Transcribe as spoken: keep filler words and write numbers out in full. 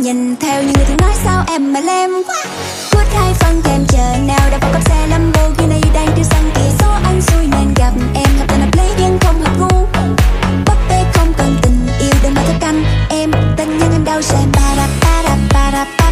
nhìn theo những người thường nói sao em mà lem quá. Quýt hai phân thêm chờ nào đã vào cặp xe Lamborghini đang trên sân kia. Số anh xui nên gặp em, hợp tình hợp lý nhưng không hợp gu. Bất bê không cần tình yêu đừng mà thức canh em, tình nhân anh đau sẽ ba đạp ba đạp ba đạp.